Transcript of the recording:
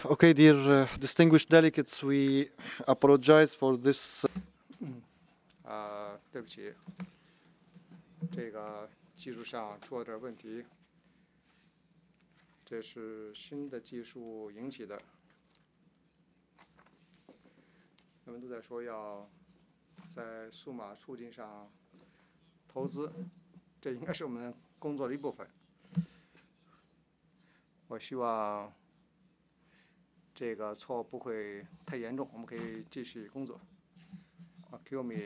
Okay, dear distinguished delegates, we apologize for this. 对不起，这个技术上出了点问题，这是新的技术引起的。人们都在说要在数码促进上投资，这应该是我们工作的一部分。我希望这个错误不会太严重，我们可以继续工作。Chiumi